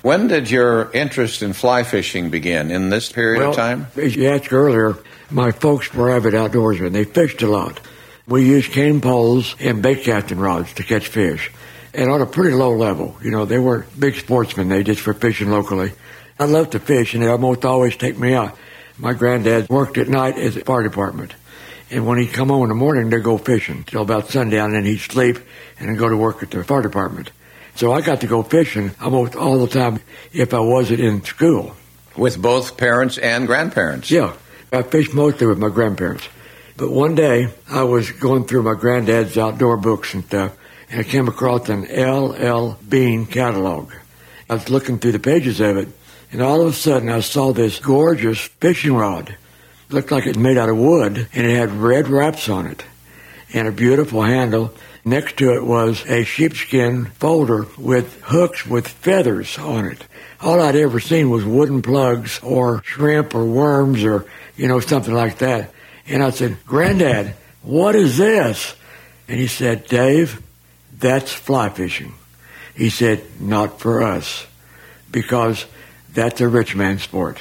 When did your interest in fly fishing begin? In this period of time? As you asked earlier, my folks were avid outdoorsmen. They fished a lot. We used cane poles and bait casting rods to catch fish. And on a pretty low level. You know, they weren't big sportsmen. They just were fishing locally. I loved to fish, and they'd almost always take me out. My granddad worked at night as a fire department. And when he'd come home in the morning, they'd go fishing till about sundown, and then he'd sleep and then go to work at the fire department. So I got to go fishing almost all the time if I wasn't in school. With both parents and grandparents? Yeah. I fished mostly with my grandparents. But one day, I was going through my granddad's outdoor books and stuff, and I came across an L.L. Bean catalog. I was looking through the pages of it, and all of a sudden I saw this gorgeous fishing rod. It looked like it was made out of wood, and it had red wraps on it, and a beautiful handle. Next to it was a sheepskin folder with hooks with feathers on it. All I'd ever seen was wooden plugs or shrimp or worms or, something like that. And I said, "Granddad, what is this?" And he said, "Dave, that's fly fishing." He said, "Not for us, because that's a rich man's sport."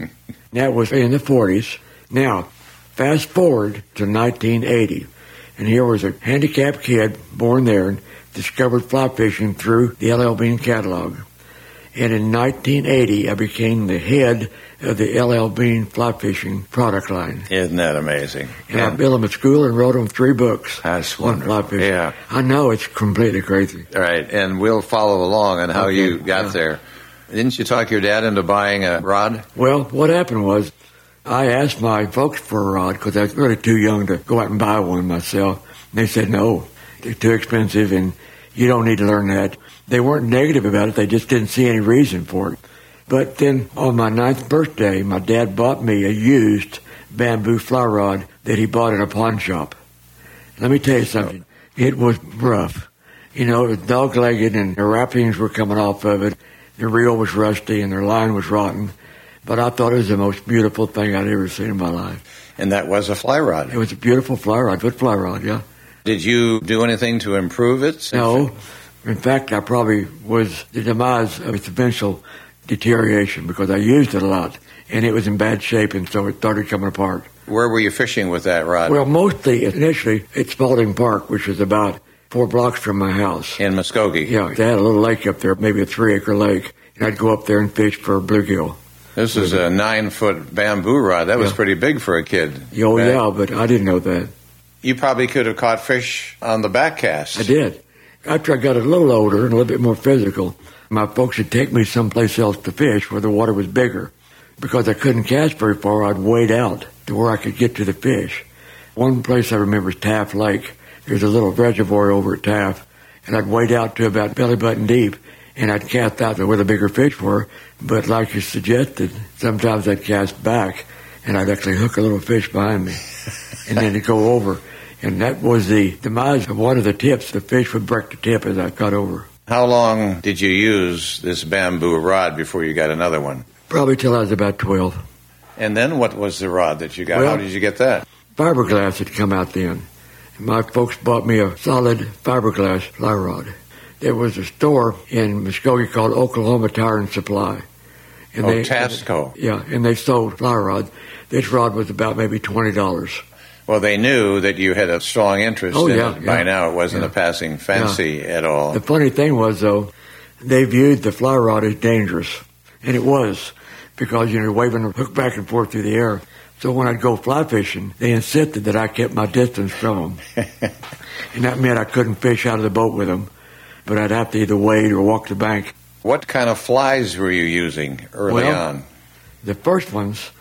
That was in the 40s. Now, fast forward to 1980, and here was a handicapped kid born there and discovered fly fishing through the L.L. Bean catalog. And in 1980, I became the head of the L.L. Bean fly fishing product line. Isn't that amazing? And I built them at school and wrote them 3 books. That's on wonderful. fly fishing. Yeah. I know, it's completely crazy. All right, and we'll follow along on how you got there. Didn't you talk your dad into buying a rod? Well, what happened was I asked my folks for a rod because I was really too young to go out and buy one myself. And they said, "No, they're too expensive and you don't need to learn that." They weren't negative about it. They just didn't see any reason for it. But then on my 9th birthday, my dad bought me a used bamboo fly rod that he bought in a pawn shop. Let me tell you something. It was rough. It was dog-legged and the wrappings were coming off of it. The reel was rusty and the line was rotten. But I thought it was the most beautiful thing I'd ever seen in my life. And that was a fly rod? It was a beautiful fly rod, good fly rod, yeah. Did you do anything to improve it? No. In fact, I probably was the demise of its eventual deterioration because I used it a lot, and it was in bad shape, and so it started coming apart. Where were you fishing with that rod? Well, mostly, initially, at Spalding Park, which is about 4 blocks from my house. In Muskogee? Yeah, they had a little lake up there, maybe a 3-acre lake, and I'd go up there and fish for bluegill. This is a 9-foot bamboo rod. That was pretty big for a kid. Oh, yeah, but I didn't know that. You probably could have caught fish on the back cast. I did. After I got a little older and a little bit more physical, my folks would take me someplace else to fish where the water was bigger. Because I couldn't cast very far, I'd wade out to where I could get to the fish. One place I remember is Taft Lake. There's a little reservoir over at Taft, and I'd wade out to about belly button deep, and I'd cast out to where the bigger fish were. But like you suggested, sometimes I'd cast back, and I'd actually hook a little fish behind me, and then it'd go over. And that was the demise of one of the tips. The fish would break the tip as I cut over. How long did you use this bamboo rod before you got another one? Probably till I was about 12. And then what was the rod that you got? Well, how did you get that? Fiberglass had come out then. My folks bought me a solid fiberglass fly rod. There was a store in Muskogee called Oklahoma Tire and Supply. And Tasco. Yeah, and they sold fly rods. This rod was about maybe $20. Well, they knew that you had a strong interest in it. By now, it wasn't a passing fancy at all. The funny thing was, though, they viewed the fly rod as dangerous. And it was, because, you're waving the hook back and forth through the air. So when I'd go fly fishing, they insisted that I kept my distance from them. And that meant I couldn't fish out of the boat with them. But I'd have to either wade or walk the bank. What kind of flies were you using early on? The first ones,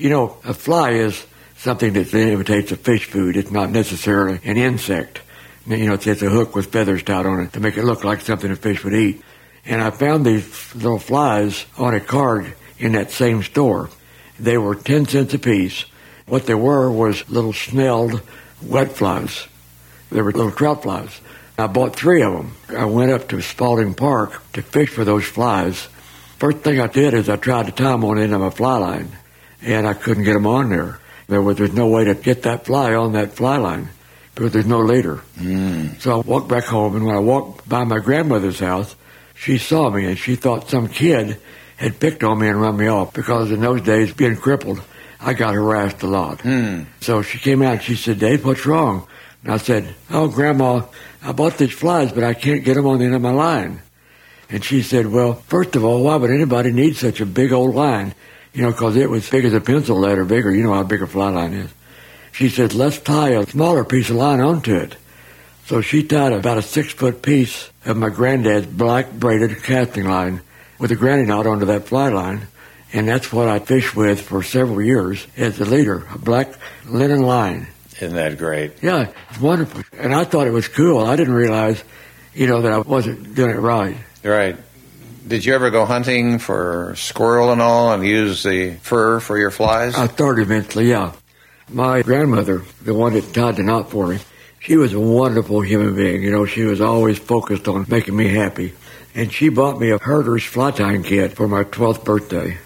a fly is something that imitates a fish food. It's not necessarily an insect. It's a hook with feathers tied on it to make it look like something a fish would eat. And I found these little flies on a card in that same store. They were 10 cents a piece. What they were was little snelled wet flies. They were little trout flies. I bought 3 of them. I went up to Spalding Park to fish for those flies. First thing I did is I tried to tie them on the end of my fly line, and I couldn't get them on there. There's no way to get that fly on that fly line because there's no leader. So I walked back home, and when I walked by my grandmother's house, she saw me and she thought some kid had picked on me and run me off because in those days, being crippled, I got harassed a lot. So she came out and she said, Dave, what's wrong? And I said, oh, Grandma, I bought these flies, but I can't get them on the end of my line. And she said, well, first of all, why would anybody need such a big old line? You know, because it was big as a pencil lead or bigger. You know how big a fly line is. She said, let's tie a smaller piece of line onto it. So she tied about a 6-foot piece of my granddad's black braided casting line with a granny knot onto that fly line. And that's what I fished with for several years as the leader, a black linen line. Isn't that great? Yeah, it's wonderful. And I thought it was cool. I didn't realize, that I wasn't doing it right. Right. Did you ever go hunting for squirrel and all and use the fur for your flies? I started eventually, yeah. My grandmother, the one that tied the knot for me, she was a wonderful human being. She was always focused on making me happy. And she bought me a herder's fly tying kit for my 12th birthday.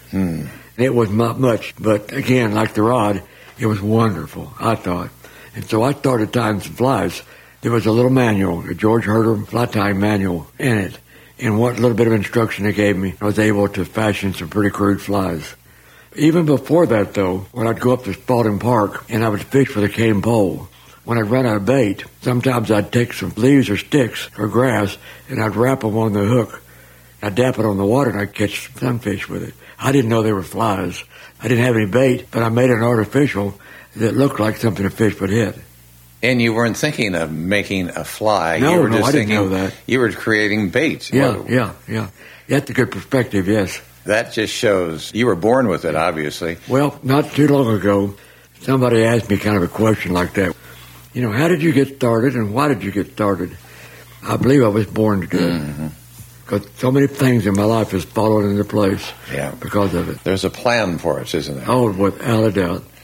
It was not much, but again, like the rod, it was wonderful, I thought. And so I started tying some flies. There was a little manual, a George Herder fly tying manual in it. And what little bit of instruction they gave me, I was able to fashion some pretty crude flies. Even before that, though, when I'd go up to Spalding Park and I would fish with a cane pole, when I'd run out of bait, sometimes I'd take some leaves or sticks or grass and I'd wrap them on the hook. I'd dap it on the water and I'd catch sunfish with it. I didn't know they were flies. I didn't have any bait, but I made an artificial that looked like something a fish would hit. And you weren't thinking of making a fly. No, you were just I didn't thinking know that. You were creating bait. Yeah. That's a good perspective, yes. That just shows you were born with it, obviously. Well, not too long ago, somebody asked me kind of a question like that. How did you get started and why did you get started? I believe I was born to do it. Because so many things in my life has fallen into place because of it. There's a plan for us, isn't there? Oh, without a doubt.